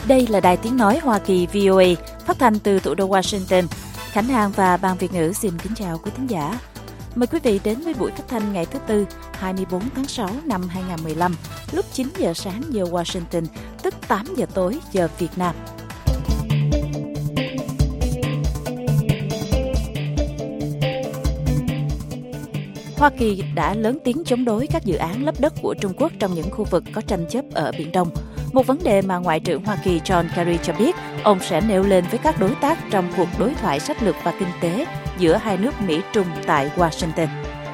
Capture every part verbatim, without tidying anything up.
Đây là Đài Tiếng Nói Hoa Kỳ vê o a, phát thanh từ thủ đô Washington. Khánh An và Ban Việt ngữ xin kính chào quý thính giả. Mời quý vị đến với buổi phát thanh ngày thứ Tư, hai mươi bốn tháng sáu năm hai nghìn không trăm mười lăm, lúc chín giờ sáng giờ Washington, tức tám giờ tối giờ Việt Nam. Hoa Kỳ đã lớn tiếng chống đối các dự án lấp đất của Trung Quốc trong những khu vực có tranh chấp ở Biển Đông. Một vấn đề mà Ngoại trưởng Hoa Kỳ John Kerry cho biết ông sẽ nêu lên với các đối tác trong cuộc đối thoại sách lược và kinh tế giữa hai nước Mỹ-Trung tại Washington.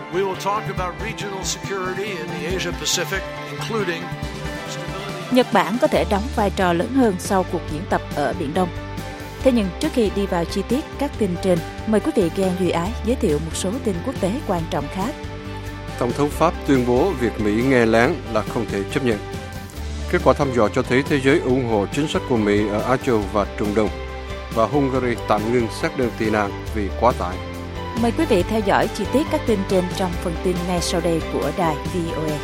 Nhật Bản có thể đóng vai trò lớn hơn sau cuộc diễn tập ở Biển Đông. Thế nhưng trước khi đi vào chi tiết các tin trên, mời quý vị Ghen Duy Ái giới thiệu một số tin quốc tế quan trọng khác. Tổng thống Pháp tuyên bố việc Mỹ nghe lén là không thể chấp nhận. Kết quả thăm dò cho thấy thế giới ủng hộ chính sách của Mỹ ở Á Châu và Trung Đông, và Hungary tạm ngưng xét đơn tị nạn vì quá tải. Mời quý vị theo dõi chi tiết các tin trên trong phần tin ngay sau đây của đài vê o a.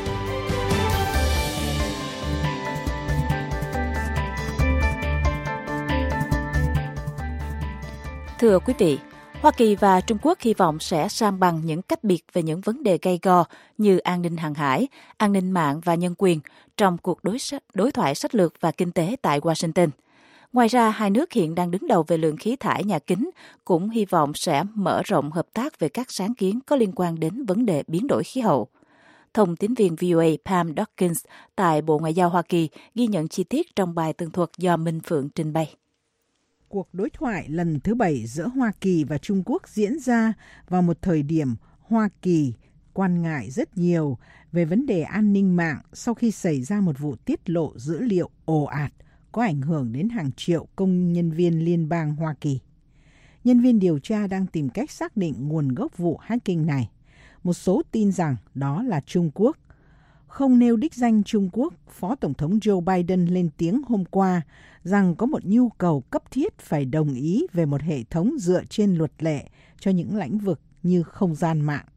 Thưa quý vị, Hoa Kỳ và Trung Quốc hy vọng sẽ san bằng những cách biệt về những vấn đề gay go như an ninh hàng hải, an ninh mạng và nhân quyền trong cuộc đối, đối thoại sách lược và kinh tế tại Washington. Ngoài ra, hai nước hiện đang đứng đầu về lượng khí thải nhà kính, cũng hy vọng sẽ mở rộng hợp tác về các sáng kiến có liên quan đến vấn đề biến đổi khí hậu. Thông tín viên vê o a Pam Dawkins tại Bộ Ngoại giao Hoa Kỳ ghi nhận chi tiết trong bài tường thuật do Minh Phượng trình bày. Cuộc đối thoại lần thứ bảy giữa Hoa Kỳ và Trung Quốc diễn ra vào một thời điểm Hoa Kỳ quan ngại rất nhiều về vấn đề an ninh mạng sau khi xảy ra một vụ tiết lộ dữ liệu ồ ạt có ảnh hưởng đến hàng triệu công nhân viên liên bang Hoa Kỳ. Nhân viên điều tra đang tìm cách xác định nguồn gốc vụ hacking này. Một số tin rằng đó là Trung Quốc. Không nêu đích danh Trung Quốc, Phó Tổng thống Joe Biden lên tiếng hôm qua rằng có một nhu cầu cấp thiết phải đồng ý về một hệ thống dựa trên luật lệ cho những lĩnh vực như không gian mạng.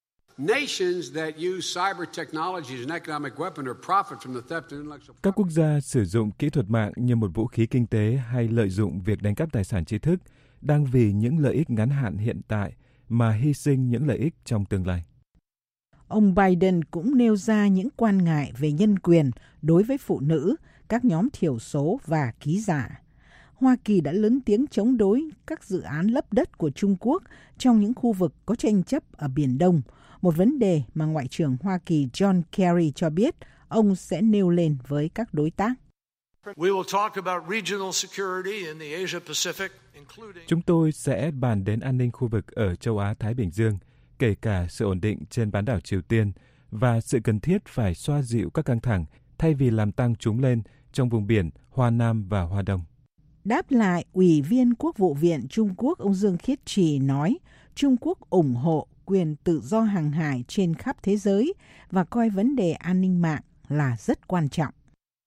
Các quốc gia sử dụng kỹ thuật mạng như một vũ khí kinh tế hay lợi dụng việc đánh cắp tài sản tri thức đang vì những lợi ích ngắn hạn hiện tại mà hy sinh những lợi ích trong tương lai. Ông Biden cũng nêu ra những quan ngại về nhân quyền đối với phụ nữ, các nhóm thiểu số và ký giả. Hoa Kỳ đã lớn tiếng chống đối các dự án lấp đất của Trung Quốc trong những khu vực có tranh chấp ở Biển Đông, một vấn đề mà Ngoại trưởng Hoa Kỳ John Kerry cho biết ông sẽ nêu lên với các đối tác. Chúng tôi sẽ bàn đến an ninh khu vực ở châu Á-Thái Bình Dương, kể cả sự ổn định trên bán đảo Triều Tiên và sự cần thiết phải xoa dịu các căng thẳng thay vì làm tăng chúng lên trong vùng biển Hoa Nam và Hoa Đông. Đáp lại, Ủy viên Quốc vụ viện Trung Quốc ông Dương Khiết Trì nói Trung Quốc ủng hộ quyền tự do hàng hải trên khắp thế giới và coi vấn đề an ninh mạng là rất quan trọng.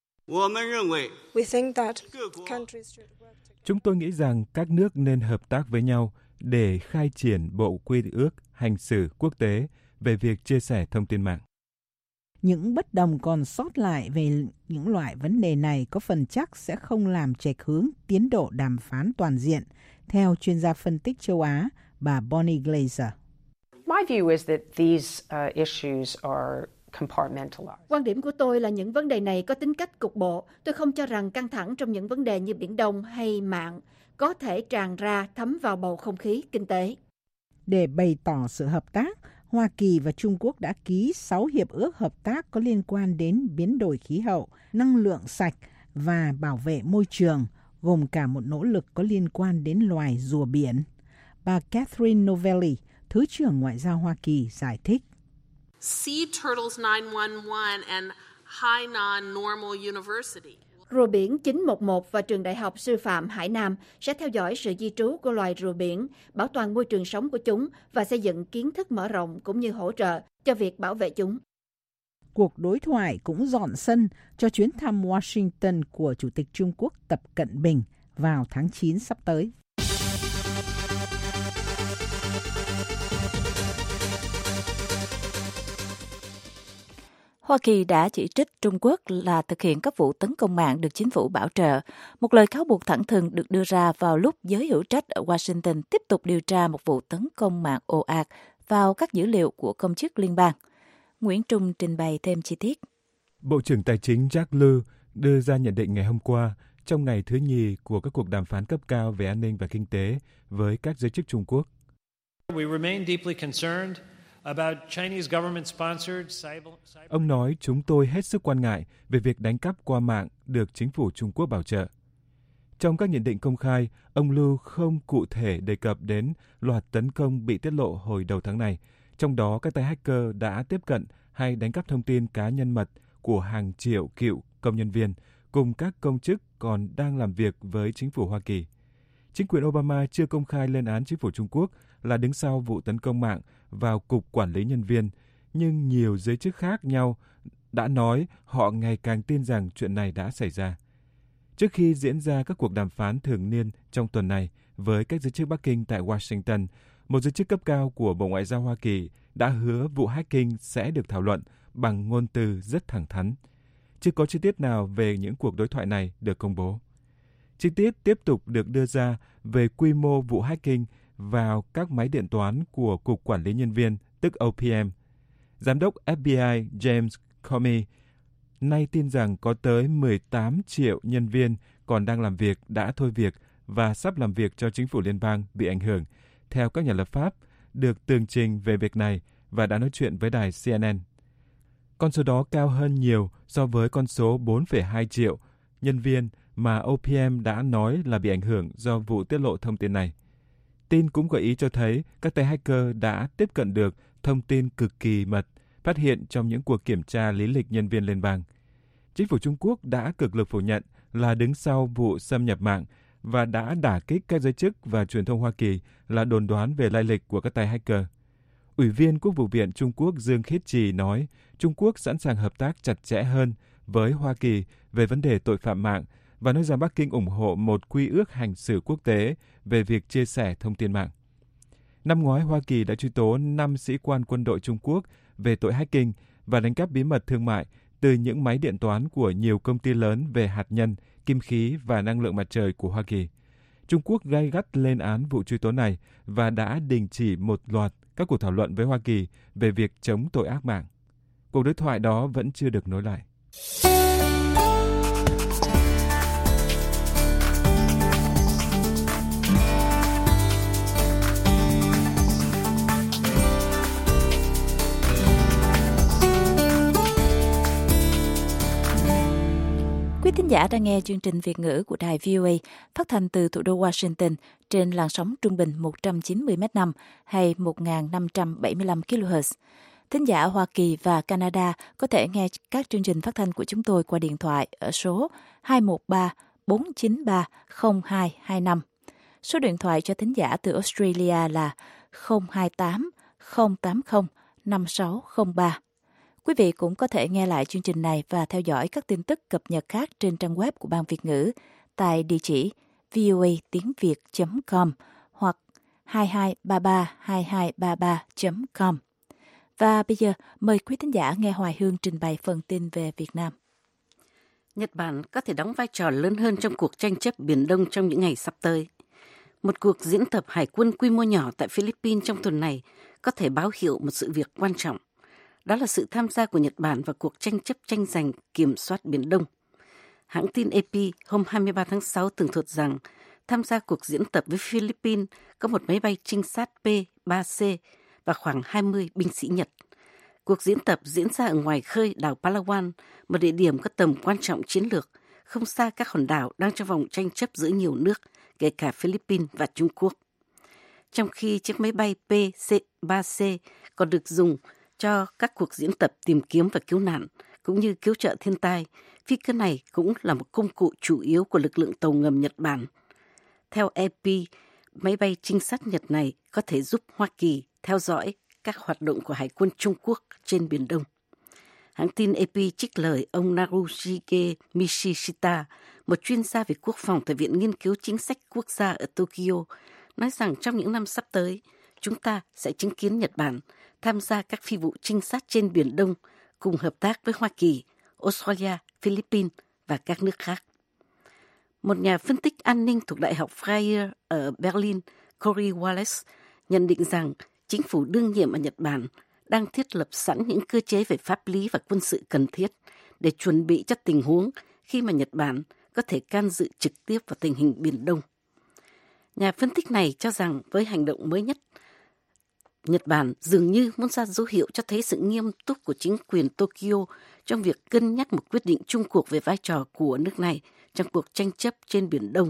Chúng tôi nghĩ rằng các nước nên hợp tác với nhau để khai triển bộ quy ước hành xử quốc tế về việc chia sẻ thông tin mạng. Những bất đồng còn sót lại về những loại vấn đề này có phần chắc sẽ không làm chệch hướng tiến độ đàm phán toàn diện, theo chuyên gia phân tích châu Á, bà Bonnie Glaser. My view is that these uh, issues are compartmentalized. Quan điểm của tôi là những vấn đề này có tính cách cục bộ. Tôi không cho rằng căng thẳng trong những vấn đề như Biển Đông hay mạng có thể tràn ra thấm vào bầu không khí kinh tế. Để bày tỏ sự hợp tác, Hoa Kỳ và Trung Quốc đã ký sáu hiệp ước hợp tác có liên quan đến biến đổi khí hậu, năng lượng sạch và bảo vệ môi trường, gồm cả một nỗ lực có liên quan đến loài rùa biển. Bà Catherine Novelli, Thứ trưởng Ngoại giao Hoa Kỳ, giải thích. Sea Turtles nine one one and Hainan Normal University. Rùa biển chín một một và trường đại học sư phạm Hải Nam sẽ theo dõi sự di trú của loài rùa biển, bảo toàn môi trường sống của chúng và xây dựng kiến thức mở rộng cũng như hỗ trợ cho việc bảo vệ chúng. Cuộc đối thoại cũng dọn sân cho chuyến thăm Washington của Chủ tịch Trung Quốc Tập Cận Bình vào tháng chín sắp tới. Hoa Kỳ đã chỉ trích Trung Quốc là thực hiện các vụ tấn công mạng được chính phủ bảo trợ, một lời cáo buộc thẳng thừng được đưa ra vào lúc giới hữu trách ở Washington tiếp tục điều tra một vụ tấn công mạng ồ ạt vào các dữ liệu của công chức liên bang. Nguyễn Trung trình bày thêm chi tiết. Bộ trưởng Tài chính Jack Lew đưa ra nhận định ngày hôm qua trong ngày thứ nhì của các cuộc đàm phán cấp cao về an ninh và kinh tế với các giới chức Trung Quốc. Ông nói chúng tôi hết sức quan ngại về việc đánh cắp qua mạng được chính phủ Trung Quốc bảo trợ. Trong các nhận định công khai, ông Lưu không cụ thể đề cập đến loạt tấn công bị tiết lộ hồi đầu tháng này, trong đó các tay hacker đã tiếp cận hay đánh cắp thông tin cá nhân mật của hàng triệu cựu công nhân viên cùng các công chức còn đang làm việc với chính phủ Hoa Kỳ. Chính quyền Obama chưa công khai lên án chính phủ Trung Quốc là đứng sau vụ tấn công mạng vào Cục Quản lý Nhân viên, nhưng nhiều giới chức khác nhau đã nói họ ngày càng tin rằng chuyện này đã xảy ra. Trước khi diễn ra các cuộc đàm phán thường niên trong tuần này với các giới chức Bắc Kinh tại Washington, một giới chức cấp cao của Bộ Ngoại giao Hoa Kỳ đã hứa vụ hacking sẽ được thảo luận bằng ngôn từ rất thẳng thắn. Chưa có chi tiết nào về những cuộc đối thoại này được công bố. Chi tiết tiếp tục được đưa ra về quy mô vụ hacking vào các máy điện toán của Cục Quản lý Nhân viên, tức O P M. Giám đốc F B I James Comey nay tin rằng có tới mười tám triệu nhân viên còn đang làm việc đã thôi việc và sắp làm việc cho chính phủ liên bang bị ảnh hưởng, theo các nhà lập pháp, được tường trình về việc này và đã nói chuyện với đài C N N. Con số đó cao hơn nhiều so với con số bốn phẩy hai triệu nhân viên mà O P M đã nói là bị ảnh hưởng do vụ tiết lộ thông tin này. Tin cũng gợi ý cho thấy các tay hacker đã tiếp cận được thông tin cực kỳ mật phát hiện trong những cuộc kiểm tra lý lịch nhân viên liên bang. Chính phủ Trung Quốc đã cực lực phủ nhận là đứng sau vụ xâm nhập mạng và đã đả kích các giới chức và truyền thông Hoa Kỳ là đồn đoán về lai lịch của các tay hacker. Ủy viên Quốc vụ viện Trung Quốc Dương Khiết Trì nói Trung Quốc sẵn sàng hợp tác chặt chẽ hơn với Hoa Kỳ về vấn đề tội phạm mạng và nói rằng Bắc Kinh ủng hộ một quy ước hành xử quốc tế về việc chia sẻ thông tin mạng. Năm ngoái, Hoa Kỳ đã truy tố năm sĩ quan quân đội Trung Quốc về tội hacking và đánh cắp bí mật thương mại từ những máy điện toán của nhiều công ty lớn về hạt nhân, kim khí và năng lượng mặt trời của Hoa Kỳ. Trung Quốc gay gắt lên án vụ truy tố này và đã đình chỉ một loạt các cuộc thảo luận với Hoa Kỳ về việc chống tội ác mạng. Cuộc đối thoại đó vẫn chưa được nối lại. Quý thính giả đang nghe chương trình Việt ngữ của đài V O A phát thanh từ thủ đô Washington trên làn sóng trung bình một trăm chín mươi mét năm hay một nghìn năm trăm bảy mươi lăm ki lô héc. Thính giả Hoa Kỳ và Canada có thể nghe các chương trình phát thanh của chúng tôi qua điện thoại ở số hai một ba bốn chín ba không hai hai năm. Số điện thoại cho thính giả từ Australia là không hai tám không tám không năm sáu không ba. Quý vị cũng có thể nghe lại chương trình này và theo dõi các tin tức cập nhật khác trên trang web của Ban Việt ngữ tại địa chỉ voa tiếng việt chấm com hoặc hai hai ba ba hai hai ba ba chấm com. Và bây giờ, mời quý thính giả nghe Hoài Hương trình bày phần tin về Việt Nam. Nhật Bản có thể đóng vai trò lớn hơn trong cuộc tranh chấp Biển Đông trong những ngày sắp tới. Một cuộc diễn tập hải quân quy mô nhỏ tại Philippines trong tuần này có thể báo hiệu một sự việc quan trọng. Đó là sự tham gia của Nhật Bản vào cuộc tranh chấp tranh giành kiểm soát Biển Đông. Hãng tin A P hôm hai mươi ba tháng sáu tường thuật rằng tham gia cuộc diễn tập với Philippines có một máy bay trinh sát P ba C và khoảng hai mươi binh sĩ Nhật. Cuộc diễn tập diễn ra ở ngoài khơi đảo Palawan, một địa điểm có tầm quan trọng chiến lược, không xa các hòn đảo đang trong vòng tranh chấp giữa nhiều nước, kể cả Philippines và Trung Quốc. Trong khi chiếc máy bay P ba C còn được dùng cho các cuộc diễn tập tìm kiếm và cứu nạn, cũng như cứu trợ thiên tai, phi cơ này cũng là một công cụ chủ yếu của lực lượng tàu ngầm Nhật Bản. Theo A P, máy bay trinh sát Nhật này có thể giúp Hoa Kỳ theo dõi các hoạt động của Hải quân Trung Quốc trên Biển Đông. Hãng tin A P trích lời ông Narushige Mishishita, một chuyên gia về quốc phòng tại Viện Nghiên cứu Chính sách Quốc gia ở Tokyo, nói rằng trong những năm sắp tới, chúng ta sẽ chứng kiến Nhật Bản tham gia các phi vụ trinh sát trên Biển Đông cùng hợp tác với Hoa Kỳ, Australia, Philippines và các nước khác. Một nhà phân tích an ninh thuộc Đại học Freie ở Berlin, Corey Wallace, nhận định rằng chính phủ đương nhiệm ở Nhật Bản đang thiết lập sẵn những cơ chế về pháp lý và quân sự cần thiết để chuẩn bị cho tình huống khi mà Nhật Bản có thể can dự trực tiếp vào tình hình Biển Đông. Nhà phân tích này cho rằng với hành động mới nhất, Nhật Bản dường như muốn ra dấu hiệu cho thấy sự nghiêm túc của chính quyền Tokyo trong việc cân nhắc một quyết định chung cuộc về vai trò của nước này trong cuộc tranh chấp trên Biển Đông.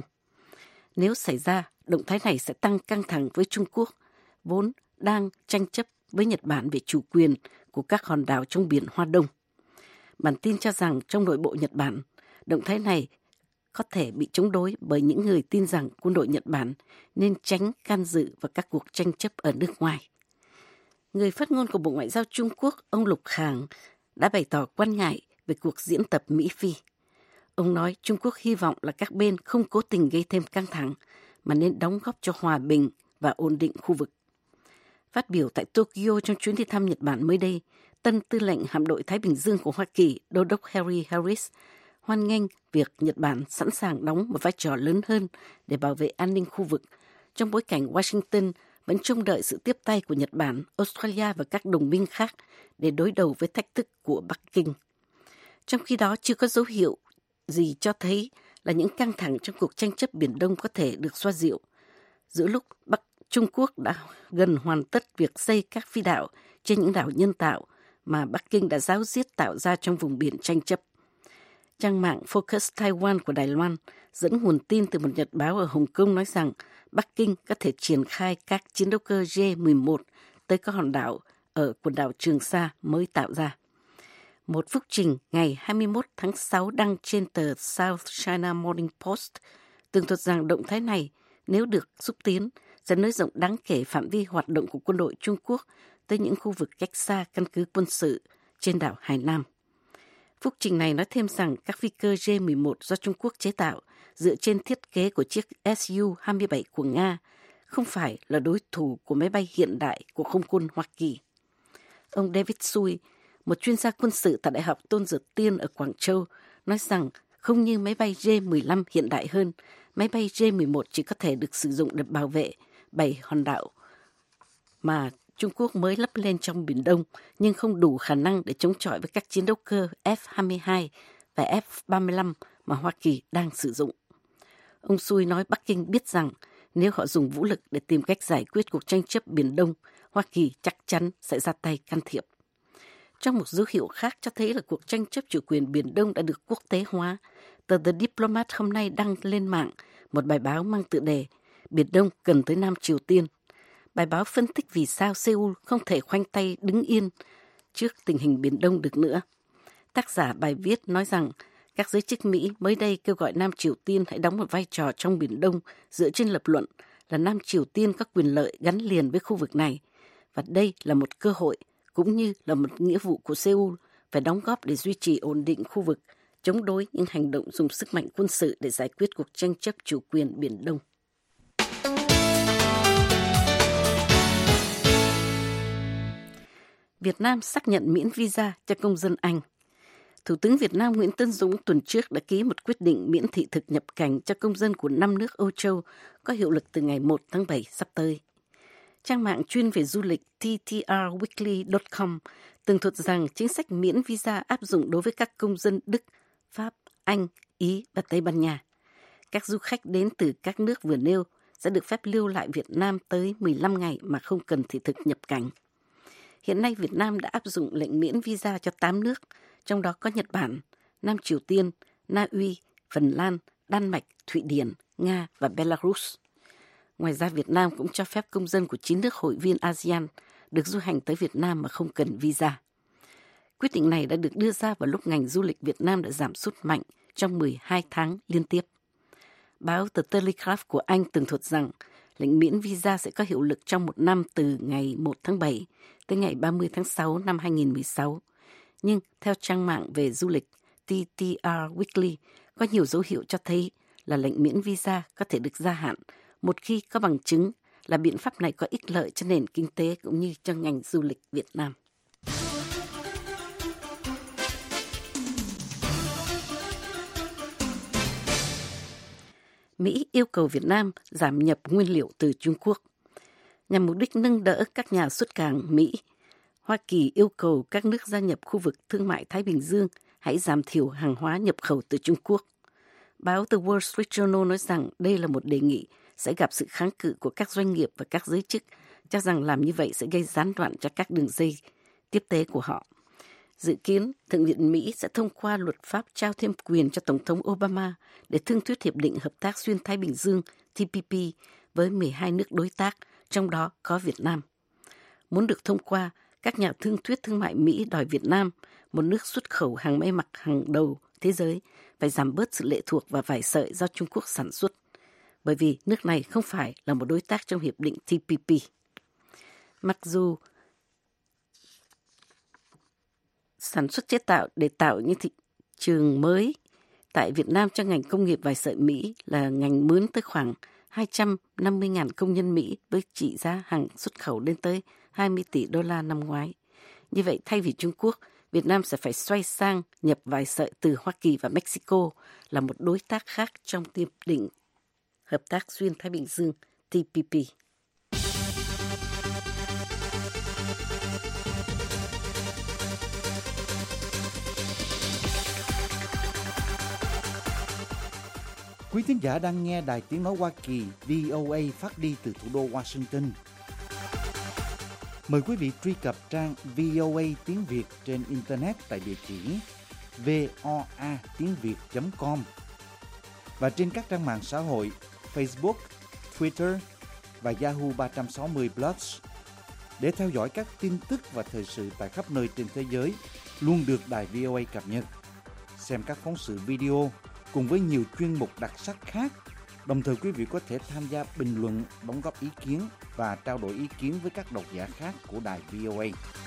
Nếu xảy ra, động thái này sẽ tăng căng thẳng với Trung Quốc, vốn đang tranh chấp với Nhật Bản về chủ quyền của các hòn đảo trong biển Hoa Đông. Bản tin cho rằng trong nội bộ Nhật Bản, động thái này có thể bị chống đối bởi những người tin rằng quân đội Nhật Bản nên tránh can dự vào các cuộc tranh chấp ở nước ngoài. Người phát ngôn của Bộ Ngoại giao Trung Quốc, ông Lục Khang, đã bày tỏ quan ngại về cuộc diễn tập Mỹ-Phi. Ông nói Trung Quốc hy vọng là các bên không cố tình gây thêm căng thẳng, mà nên đóng góp cho hòa bình và ổn định khu vực. Phát biểu tại Tokyo trong chuyến đi thăm Nhật Bản mới đây, tân tư lệnh hạm đội Thái Bình Dương của Hoa Kỳ, Đô đốc Harry Harris, hoan nghênh việc Nhật Bản sẵn sàng đóng một vai trò lớn hơn để bảo vệ an ninh khu vực, trong bối cảnh Washington vẫn trông đợi sự tiếp tay của Nhật Bản, Australia và các đồng minh khác để đối đầu với thách thức của Bắc Kinh. Trong khi đó, chưa có dấu hiệu gì cho thấy là những căng thẳng trong cuộc tranh chấp Biển Đông có thể được xoa dịu. Giữa lúc Bắc Trung Quốc đã gần hoàn tất việc xây các phi đạo trên những đảo nhân tạo mà Bắc Kinh đã ráo riết tạo ra trong vùng biển tranh chấp. Trang mạng Focus Taiwan của Đài Loan dẫn nguồn tin từ một nhật báo ở Hồng Kông nói rằng Bắc Kinh có thể triển khai các chiến đấu cơ J mười một tới các hòn đảo ở quần đảo Trường Sa mới tạo ra. Một phúc trình ngày hai mươi mốt tháng sáu đăng trên tờ South China Morning Post tường thuật rằng động thái này, nếu được xúc tiến, sẽ nới rộng đáng kể phạm vi hoạt động của quân đội Trung Quốc tới những khu vực cách xa căn cứ quân sự trên đảo Hải Nam. Phúc trình này nói thêm rằng các phi cơ J mười một do Trung Quốc chế tạo dựa trên thiết kế của chiếc S U hai mươi bảy của Nga không phải là đối thủ của máy bay hiện đại của không quân Hoa Kỳ. Ông David Sui, một chuyên gia quân sự tại Đại học Tôn Giật Tiên ở Quảng Châu, nói rằng không như máy bay J mười lăm hiện đại hơn, máy bay J mười một chỉ có thể được sử dụng để bảo vệ bảy hòn đảo mà Trung Quốc mới lắp lên trong Biển Đông, nhưng không đủ khả năng để chống chọi với các chiến đấu cơ F hai mươi hai và F ba mươi lăm mà Hoa Kỳ đang sử dụng. Ông Sui nói Bắc Kinh biết rằng nếu họ dùng vũ lực để tìm cách giải quyết cuộc tranh chấp Biển Đông, Hoa Kỳ chắc chắn sẽ ra tay can thiệp. Trong một dấu hiệu khác cho thấy là cuộc tranh chấp chủ quyền Biển Đông đã được quốc tế hóa, tờ The Diplomat hôm nay đăng lên mạng một bài báo mang tựa đề Biển Đông cần tới Nam Triều Tiên. Bài báo phân tích vì sao Seoul không thể khoanh tay đứng yên trước tình hình Biển Đông được nữa. Tác giả bài viết nói rằng các giới chức Mỹ mới đây kêu gọi Nam Triều Tiên hãy đóng một vai trò trong Biển Đông dựa trên lập luận là Nam Triều Tiên có quyền lợi gắn liền với khu vực này. Và đây là một cơ hội cũng như là một nghĩa vụ của Seoul phải đóng góp để duy trì ổn định khu vực, chống đối những hành động dùng sức mạnh quân sự để giải quyết cuộc tranh chấp chủ quyền Biển Đông. Việt Nam xác nhận miễn visa cho công dân Anh. Thủ tướng Việt Nam Nguyễn Tấn Dũng tuần trước đã ký một quyết định miễn thị thực nhập cảnh cho công dân của năm nước Âu Châu có hiệu lực từ ngày một tháng bảy sắp tới. Trang mạng chuyên về du lịch T T R weekly chấm com tường thuật rằng chính sách miễn visa áp dụng đối với các công dân Đức, Pháp, Anh, Ý và Tây Ban Nha. Các du khách đến từ các nước vừa nêu sẽ được phép lưu lại Việt Nam tới mười lăm ngày mà không cần thị thực nhập cảnh. Hiện nay Việt Nam đã áp dụng lệnh miễn visa cho tám nước, trong đó có Nhật Bản, Nam Triều Tiên, Na Uy, Phần Lan, Đan Mạch, Thụy Điển, Nga và Belarus. Ngoài ra Việt Nam cũng cho phép công dân của chín nước hội viên a sê an được du hành tới Việt Nam mà không cần visa. Quyết định này đã được đưa ra vào lúc ngành du lịch Việt Nam đã giảm sút mạnh trong mười hai tháng liên tiếp. Báo The Telegraph của Anh tường thuật rằng lệnh miễn visa sẽ có hiệu lực trong một năm từ ngày một tháng bảy tới ngày ba mươi tháng sáu năm hai nghìn không trăm mười sáu. Nhưng theo trang mạng về du lịch T T R Weekly, có nhiều dấu hiệu cho thấy là lệnh miễn visa có thể được gia hạn một khi có bằng chứng là biện pháp này có ích lợi cho nền kinh tế cũng như cho ngành du lịch Việt Nam. Mỹ yêu cầu Việt Nam giảm nhập nguyên liệu từ Trung Quốc. Nhằm mục đích nâng đỡ các nhà xuất cảng Mỹ, Hoa Kỳ yêu cầu các nước gia nhập khu vực thương mại Thái Bình Dương hãy giảm thiểu hàng hóa nhập khẩu từ Trung Quốc. Báo The Wall Street Journal nói rằng đây là một đề nghị sẽ gặp sự kháng cự của các doanh nghiệp và các giới chức, cho rằng làm như vậy sẽ gây gián đoạn cho các đường dây tiếp tế của họ. Dự kiến, Thượng viện Mỹ sẽ thông qua luật pháp trao thêm quyền cho Tổng thống Obama để thương thuyết Hiệp định Hợp tác Xuyên Thái Bình Dương T P P với mười hai nước đối tác, trong đó có Việt Nam. Muốn được thông qua, các nhà thương thuyết thương mại Mỹ đòi Việt Nam, một nước xuất khẩu hàng may mặc hàng đầu thế giới, phải giảm bớt sự lệ thuộc vào vải sợi do Trung Quốc sản xuất, bởi vì nước này không phải là một đối tác trong Hiệp định T P P. Mặc dù sản xuất chế tạo để tạo những thị trường mới tại Việt Nam cho ngành công nghiệp vải sợi Mỹ là ngành mướn tới khoảng hai trăm năm mươi nghìn công nhân Mỹ với trị giá hàng xuất khẩu lên tới hai mươi tỷ đô la năm ngoái. Như vậy, thay vì Trung Quốc, Việt Nam sẽ phải xoay sang nhập vải sợi từ Hoa Kỳ và Mexico là một đối tác khác trong Hiệp định Hợp tác Xuyên Thái Bình Dương T P P. Quý thính giả đang nghe Đài Tiếng Nói Hoa Kỳ V O A phát đi từ thủ đô Washington. Mời quý vị truy cập trang vê o a tiếng Việt trên Internet tại địa chỉ voa tiếng việt chấm com và trên các trang mạng xã hội Facebook, Twitter và Yahoo ba sáu không Plus để theo dõi các tin tức và thời sự tại khắp nơi trên thế giới luôn được Đài vê o a cập nhật. Xem các phóng sự video cùng với nhiều chuyên mục đặc sắc khác. Đồng thời quý vị có thể tham gia bình luận, đóng góp ý kiến và trao đổi ý kiến với các độc giả khác của đài vê o a.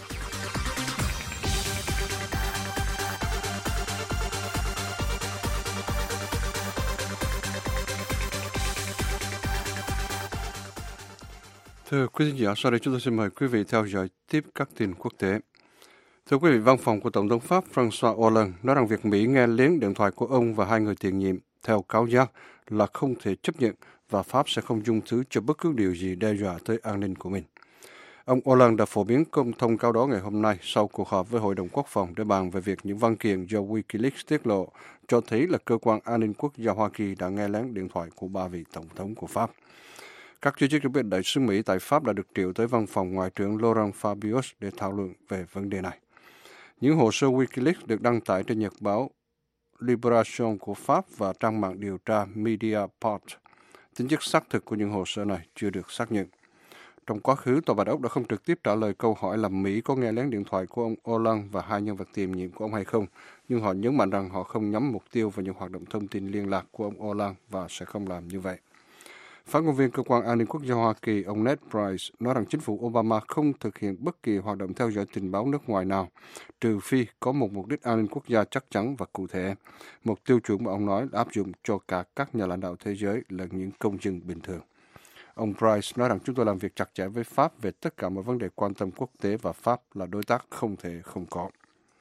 Thưa quý khán giả, sau đây chúng tôi xin mời quý vị theo dõi tiếp các tin quốc tế. Thưa quý vị, văn phòng của Tổng thống Pháp François Hollande nói rằng việc Mỹ nghe lén điện thoại của ông và hai người tiền nhiệm theo cáo giác là không thể chấp nhận và Pháp sẽ không dung thứ cho bất cứ điều gì đe dọa tới an ninh của mình. Ông Hollande đã phổ biến công thông cáo đó ngày hôm nay sau cuộc họp với Hội đồng Quốc phòng để bàn về việc những văn kiện do Wikileaks tiết lộ cho thấy là cơ quan an ninh quốc gia Hoa Kỳ đã nghe lén điện thoại của ba vị Tổng thống của Pháp. Các giới chức cho biết đại sứ Mỹ tại Pháp đã được triệu tới văn phòng Ngoại trưởng Laurent Fabius để thảo luận về vấn đề này. Những hồ sơ Wikileaks được đăng tải trên nhật báo Libération của Pháp và trang mạng điều tra Mediapart. Tính chất xác thực của những hồ sơ này chưa được xác nhận. Trong quá khứ, Tòa Bạch Ốc đã không trực tiếp trả lời câu hỏi là Mỹ có nghe lén điện thoại của ông Hollande và hai nhân vật tiền nhiệm của ông hay không, nhưng họ nhấn mạnh rằng họ không nhắm mục tiêu vào những hoạt động thông tin liên lạc của ông Hollande và sẽ không làm như vậy. Phát ngôn viên Cơ quan An ninh Quốc gia Hoa Kỳ, ông Ned Price, nói rằng chính phủ Obama không thực hiện bất kỳ hoạt động theo dõi tình báo nước ngoài nào, trừ phi có một mục đích an ninh quốc gia chắc chắn và cụ thể. Một tiêu chuẩn mà ông nói là áp dụng cho cả các nhà lãnh đạo thế giới lẫn những công dân bình thường. Ông Price nói rằng chúng tôi làm việc chặt chẽ với Pháp về tất cả mọi vấn đề quan tâm quốc tế và Pháp là đối tác không thể không có.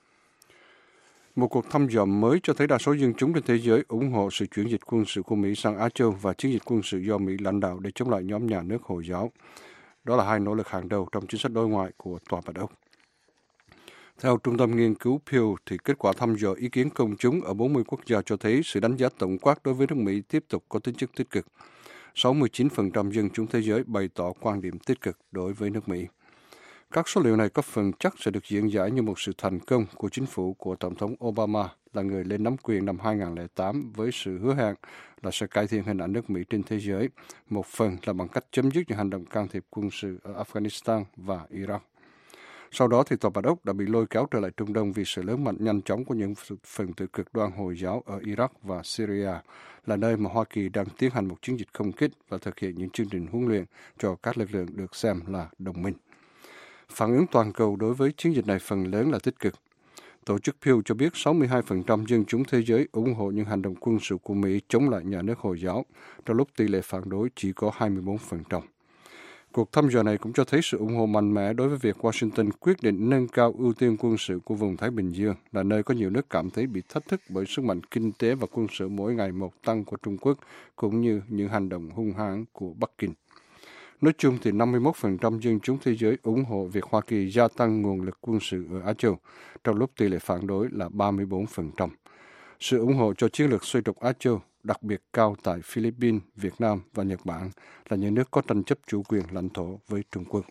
Một cuộc thăm dò mới cho thấy đa số dân chúng trên thế giới ủng hộ sự chuyển dịch quân sự của Mỹ sang Á Châu và chiến dịch quân sự do Mỹ lãnh đạo để chống lại nhóm nhà nước Hồi giáo. Đó là hai nỗ lực hàng đầu trong chính sách đối ngoại của Tòa Bạch Ốc. Theo Trung tâm Nghiên cứu Pew, thì kết quả thăm dò ý kiến công chúng ở bốn mươi quốc gia cho thấy sự đánh giá tổng quát đối với nước Mỹ tiếp tục có tính chất tích cực. sáu mươi chín phần trăm dân chúng thế giới bày tỏ quan điểm tích cực đối với nước Mỹ. Các số liệu này có phần chắc sẽ được diễn giải như một sự thành công của chính phủ của Tổng thống Obama là người lên nắm quyền năm hai không không tám với sự hứa hẹn là sẽ cải thiện hình ảnh nước Mỹ trên thế giới, một phần là bằng cách chấm dứt những hành động can thiệp quân sự ở Afghanistan và Iraq. Sau đó thì Tòa Bạch Ốc đã bị lôi kéo trở lại Trung Đông vì sự lớn mạnh nhanh chóng của những phần tử cực đoan Hồi giáo ở Iraq và Syria, là nơi mà Hoa Kỳ đang tiến hành một chiến dịch không kích và thực hiện những chương trình huấn luyện cho các lực lượng được xem là đồng minh. Phản ứng toàn cầu đối với chiến dịch này phần lớn là tích cực. Tổ chức Pew cho biết sáu mươi hai phần trăm dân chúng thế giới ủng hộ những hành động quân sự của Mỹ chống lại nhà nước Hồi giáo, trong lúc tỷ lệ phản đối chỉ có hai mươi bốn phần trăm. Cuộc thăm dò này cũng cho thấy sự ủng hộ mạnh mẽ đối với việc Washington quyết định nâng cao ưu tiên quân sự của vùng Thái Bình Dương, là nơi có nhiều nước cảm thấy bị thách thức bởi sức mạnh kinh tế và quân sự mỗi ngày một tăng của Trung Quốc, cũng như những hành động hung hãn của Bắc Kinh. Nói chung thì năm mươi mốt phần trăm dân chúng thế giới ủng hộ việc Hoa Kỳ gia tăng nguồn lực quân sự ở Á Châu, trong lúc tỷ lệ phản đối là ba mươi bốn phần trăm. Sự ủng hộ cho chiến lược xoay trục Á Châu đặc biệt cao tại Philippines, Việt Nam và Nhật Bản là những nước có tranh chấp chủ quyền lãnh thổ với Trung Quốc.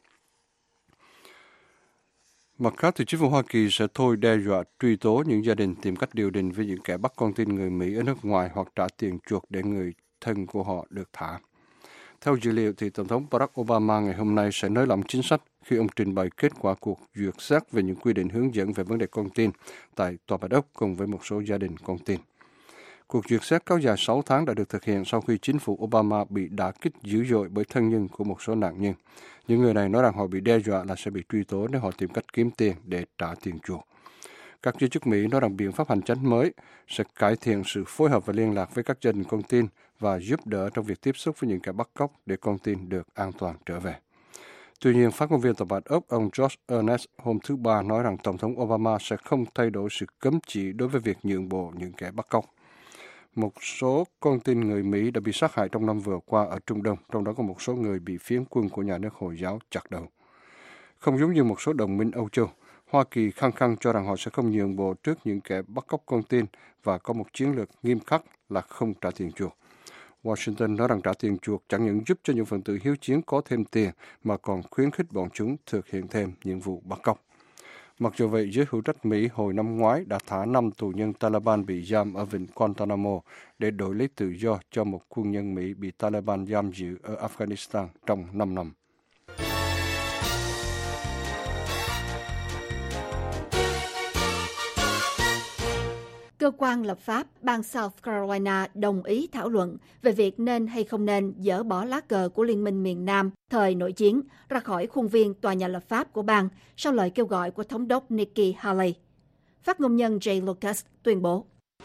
Mặt khác thì chính phủ Hoa Kỳ sẽ thôi đe dọa truy tố những gia đình tìm cách điều đình với những kẻ bắt con tin người Mỹ ở nước ngoài hoặc trả tiền chuộc để người thân của họ được thả. Theo dữ liệu, thì Tổng thống Barack Obama ngày hôm nay sẽ nới lỏng chính sách khi ông trình bày kết quả cuộc duyệt xét về những quy định hướng dẫn về vấn đề con tin tại Tòa Bạch Ốc cùng với một số gia đình con tin. Cuộc duyệt xét kéo dài sáu tháng đã được thực hiện sau khi chính phủ Obama bị đả kích dữ dội bởi thân nhân của một số nạn nhân. Những người này nói rằng họ bị đe dọa là sẽ bị truy tố nếu họ tìm cách kiếm tiền để trả tiền chuộc. Các giới chức Mỹ nói rằng biện pháp hành chánh mới sẽ cải thiện sự phối hợp và liên lạc với các gia đình con tin và giúp đỡ trong việc tiếp xúc với những kẻ bắt cóc để con tin được an toàn trở về. Tuy nhiên, phát ngôn viên Tòa Bạch Ốc ông George Ernest hôm thứ Ba nói rằng Tổng thống Obama sẽ không thay đổi sự cấm chỉ đối với việc nhượng bộ những kẻ bắt cóc. Một số con tin người Mỹ đã bị sát hại trong năm vừa qua ở Trung Đông, trong đó có một số người bị phiến quân của nhà nước Hồi giáo chặt đầu. Không giống như một số đồng minh Âu Châu, Hoa Kỳ khăng khăng cho rằng họ sẽ không nhượng bộ trước những kẻ bắt cóc con tin và có một chiến lược nghiêm khắc là không trả tiền chuộc. Washington nói rằng trả tiền chuộc chẳng những giúp cho những phần tử hiếu chiến có thêm tiền mà còn khuyến khích bọn chúng thực hiện thêm những vụ bắt cóc. Mặc dù vậy, giới hữu trách Mỹ hồi năm ngoái đã thả năm tù nhân Taliban bị giam ở vịnh Guantanamo để đổi lấy tự do cho một quân nhân Mỹ bị Taliban giam giữ ở Afghanistan trong năm năm. Cơ quan lập pháp bang South Carolina đồng ý thảo luận về việc nên hay không nên dỡ bỏ lá cờ của Liên minh miền Nam thời nội chiến ra khỏi khuôn viên tòa nhà lập pháp của bang sau lời kêu gọi của Thống đốc Nikki Haley. Phát ngôn nhân Jay Lucas tuyên bố.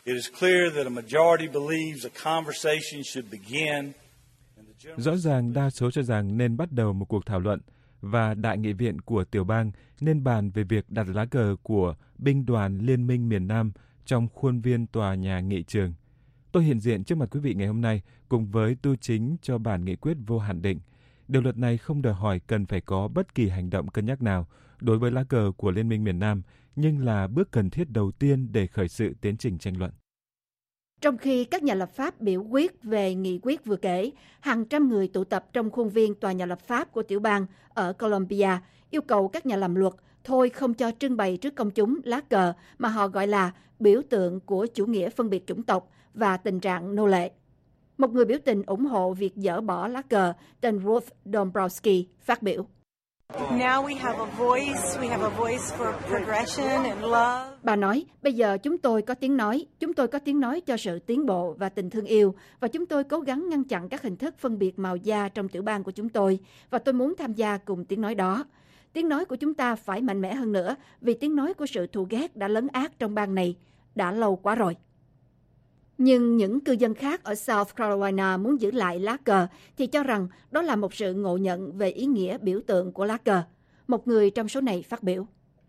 Rõ ràng đa số cho rằng nên bắt đầu một cuộc thảo luận và Đại nghị viện của tiểu bang nên bàn về việc đặt lá cờ của binh đoàn Liên minh miền Nam trong khuôn viên tòa nhà nghị trường. Tôi hiện diện trước mặt quý vị ngày hôm nay cùng với tu chính cho bản nghị quyết vô hạn định. Điều luật này không đòi hỏi cần phải có bất kỳ hành động cân nhắc nào đối với lá cờ của Liên minh miền Nam, nhưng là bước cần thiết đầu tiên để khởi sự tiến trình tranh luận. Trong khi các nhà lập pháp biểu quyết về nghị quyết vừa kể, hàng trăm người tụ tập trong khuôn viên tòa nhà lập pháp của tiểu bang ở Columbia yêu cầu các nhà làm luật thôi không cho trưng bày trước công chúng lá cờ mà họ gọi là biểu tượng của chủ nghĩa phân biệt chủng tộc và tình trạng nô lệ. Một người biểu tình ủng hộ việc dỡ bỏ lá cờ tên Ruth Dombrowski phát biểu. Bà nói, bây giờ chúng tôi có tiếng nói, chúng tôi có tiếng nói cho sự tiến bộ và tình thương yêu, và chúng tôi cố gắng ngăn chặn các hình thức phân biệt màu da trong tiểu bang của chúng tôi, và tôi muốn tham gia cùng tiếng nói đó. Tiếng nói của chúng ta phải mạnh mẽ hơn nữa, vì tiếng nói của sự thù ghét đã lấn át trong bang này, đã lâu quá rồi. Nhưng những cư dân khác ở South Carolina muốn giữ lại lá cờ thì cho rằng đó là một sự ngộ nhận về ý nghĩa biểu tượng của lá cờ. Một người trong số này phát biểu.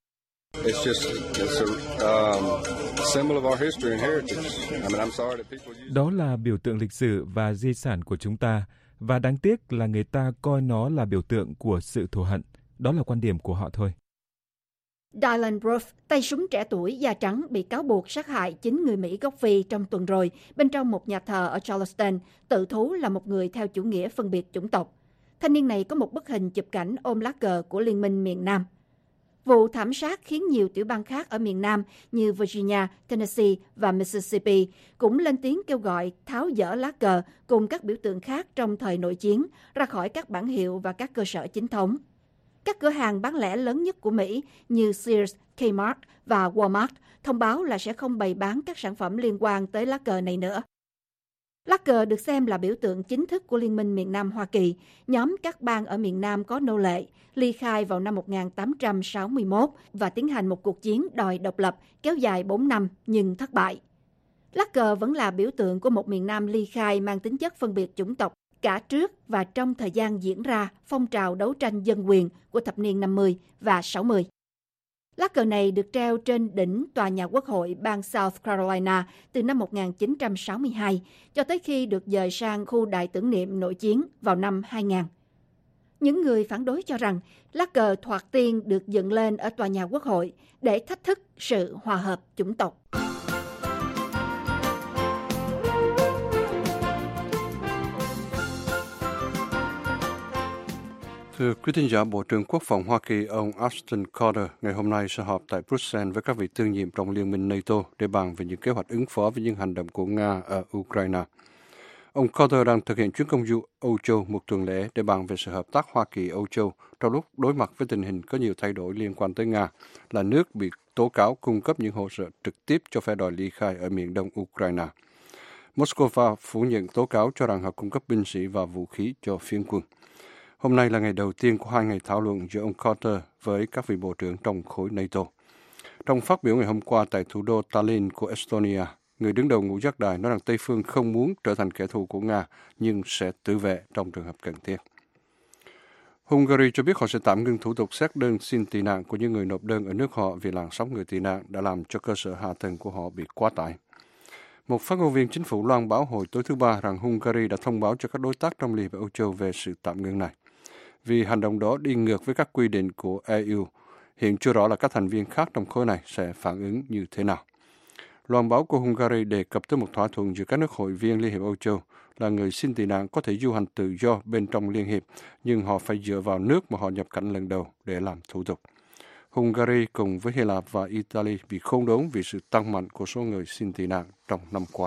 Đó là biểu tượng lịch sử và di sản của chúng ta, và đáng tiếc là người ta coi nó là biểu tượng của sự thù hận. Đó là quan điểm của họ thôi. Dylan Roof, tay súng trẻ tuổi da trắng, bị cáo buộc sát hại chín người Mỹ gốc Phi trong tuần rồi bên trong một nhà thờ ở Charleston, tự thú là một người theo chủ nghĩa phân biệt chủng tộc. Thanh niên này có một bức hình chụp cảnh ôm lá cờ của Liên minh miền Nam. Vụ thảm sát khiến nhiều tiểu bang khác ở miền Nam như Virginia, Tennessee và Mississippi cũng lên tiếng kêu gọi tháo dỡ lá cờ cùng các biểu tượng khác trong thời nội chiến ra khỏi các bảng hiệu và các cơ sở chính thống. Các cửa hàng bán lẻ lớn nhất của Mỹ như Sears, Kmart và Walmart thông báo là sẽ không bày bán các sản phẩm liên quan tới lá cờ này nữa. Lá cờ được xem là biểu tượng chính thức của Liên minh miền Nam Hoa Kỳ, nhóm các bang ở miền Nam có nô lệ, ly khai vào năm một nghìn tám trăm sáu mươi mốt và tiến hành một cuộc chiến đòi độc lập kéo dài bốn năm nhưng thất bại. Lá cờ vẫn là biểu tượng của một miền Nam ly khai mang tính chất phân biệt chủng tộc cả trước và trong thời gian diễn ra phong trào đấu tranh dân quyền của thập niên năm mươi và sáu mươi. Lá cờ này được treo trên đỉnh tòa nhà quốc hội bang South Carolina từ năm một nghìn chín trăm sáu mươi hai cho tới khi được dời sang khu đài tưởng niệm nội chiến vào năm hai nghìn. Những người phản đối cho rằng lá cờ thoạt tiên được dựng lên ở tòa nhà quốc hội để thách thức sự hòa hợp chủng tộc. Thưa quý thính giả, Bộ trưởng Quốc phòng Hoa Kỳ ông Ashton Carter ngày hôm nay sẽ họp tại Brussels với các vị tương nhiệm trong Liên minh NATO để bàn về những kế hoạch ứng phó với những hành động của Nga ở Ukraine. Ông Carter đang thực hiện chuyến công du Âu Châu một tuần lễ để bàn về sự hợp tác Hoa Kỳ-Âu Châu trong lúc đối mặt với tình hình có nhiều thay đổi liên quan tới Nga, là nước bị tố cáo cung cấp những hỗ trợ trực tiếp cho phe đòi ly khai ở miền đông Ukraine. Moscow phủ nhận tố cáo cho rằng họ cung cấp binh sĩ và vũ khí cho phiến quân. Hôm nay là ngày đầu tiên của hai ngày thảo luận giữa ông Carter với các vị bộ trưởng trong khối NATO. Trong phát biểu ngày hôm qua tại thủ đô Tallinn của Estonia, người đứng đầu ngũ giác đài nói rằng Tây phương không muốn trở thành kẻ thù của Nga, nhưng sẽ tự vệ trong trường hợp cần thiết. Hungary cho biết họ sẽ tạm ngưng thủ tục xét đơn xin tị nạn của những người nộp đơn ở nước họ vì làn sóng người tị nạn đã làm cho cơ sở hạ tầng của họ bị quá tải. Một phát ngôn viên chính phủ loan báo hồi tối thứ Ba rằng Hungary đã thông báo cho các đối tác trong Liên hiệp Âu Châu về sự tạm ngưng này. Vì hành động đó đi ngược với các quy định của e u, hiện chưa rõ là các thành viên khác trong khối này sẽ phản ứng như thế nào. Loan báo của Hungary đề cập tới một thỏa thuận giữa các nước hội viên Liên hiệp Âu Châu là người xin tị nạn có thể du hành tự do bên trong Liên hiệp, nhưng họ phải dựa vào nước mà họ nhập cảnh lần đầu để làm thủ tục. Hungary cùng với Hy Lạp và Italy bị khốn đốn vì sự tăng mạnh của số người xin tị nạn trong năm qua.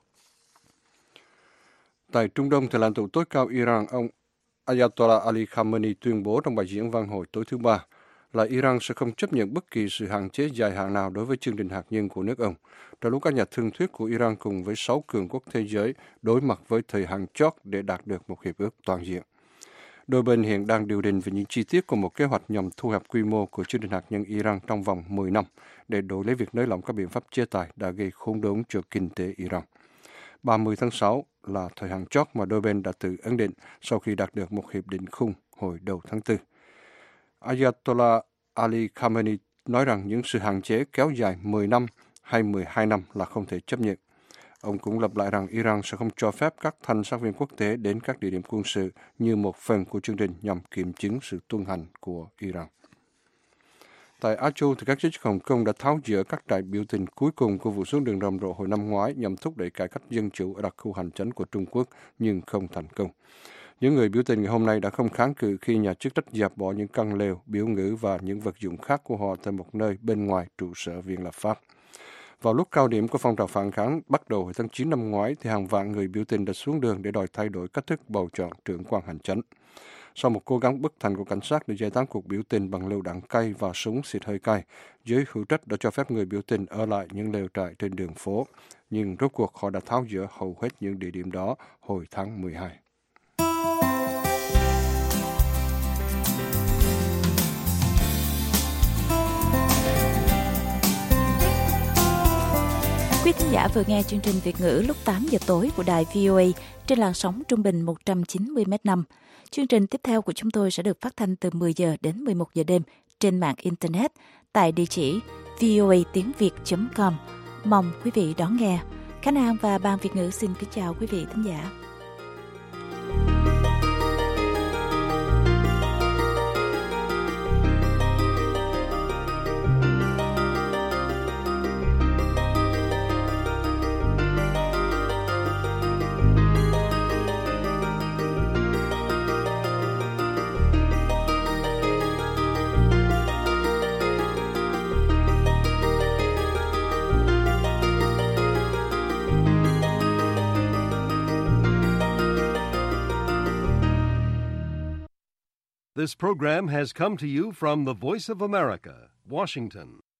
Tại Trung Đông, thì lãnh tụ tối cao Iran, ông Ayatollah Ali Khamenei tuyên bố trong bài diễn văn hồi tối thứ Ba là Iran sẽ không chấp nhận bất kỳ sự hạn chế dài hạn nào đối với chương trình hạt nhân của nước ông, trong lúc các nhà thương thuyết của Iran cùng với sáu cường quốc thế giới đối mặt với thời hạn chót để đạt được một hiệp ước toàn diện. Đôi bên hiện đang điều đình về những chi tiết của một kế hoạch nhằm thu hẹp quy mô của chương trình hạt nhân Iran trong vòng mười năm để đổi lấy việc nới lỏng các biện pháp chế tài đã gây khốn đốn cho kinh tế Iran. ba mươi tháng sáu là thời hạn chót mà đôi bên đã tự ấn định sau khi đạt được một hiệp định khung hồi đầu tháng tư. Ayatollah Ali Khamenei nói rằng những sự hạn chế kéo dài mười năm hay mười hai năm là không thể chấp nhận. Ông cũng lặp lại rằng Iran sẽ không cho phép các thanh sát viên quốc tế đến các địa điểm quân sự như một phần của chương trình nhằm kiểm chứng sự tuân hành của Iran. Tại Á Châu, thì các giới chức Hồng Kông đã tháo dỡ các trại biểu tình cuối cùng của vụ xuống đường rầm rộ hồi năm ngoái nhằm thúc đẩy cải cách dân chủ ở đặc khu hành chánh của Trung Quốc, nhưng không thành công. Những người biểu tình ngày hôm nay đã không kháng cự khi nhà chức trách dẹp bỏ những căn lều, biểu ngữ và những vật dụng khác của họ tại một nơi bên ngoài trụ sở Viện Lập pháp. Vào lúc cao điểm của phong trào phản kháng bắt đầu hồi tháng chín năm ngoái, thì hàng vạn người biểu tình đã xuống đường để đòi thay đổi cách thức bầu chọn trưởng quan hành chánh. Sau một cố gắng bất thành của cảnh sát để giải tán cuộc biểu tình bằng lựu đạn cay và súng xịt hơi cay, giới hữu trách đã cho phép người biểu tình ở lại những lều trại trên đường phố, nhưng rốt cuộc họ đã tháo dỡ hầu hết những địa điểm đó hồi tháng mười hai. Quý thính giả vừa nghe chương trình Việt ngữ lúc tám giờ tối của đài vê o a trên làn sóng trung bình một trăm chín mươi mét năm. Chương trình tiếp theo của chúng tôi sẽ được phát thanh từ mười giờ đến mười một giờ đêm trên mạng Internet tại địa chỉ voa tiếng việt chấm com. Mong quý vị đón nghe. Khánh An và Ban Việt ngữ xin kính chào quý vị thính giả. This program has come to you from the Voice of America, Washington.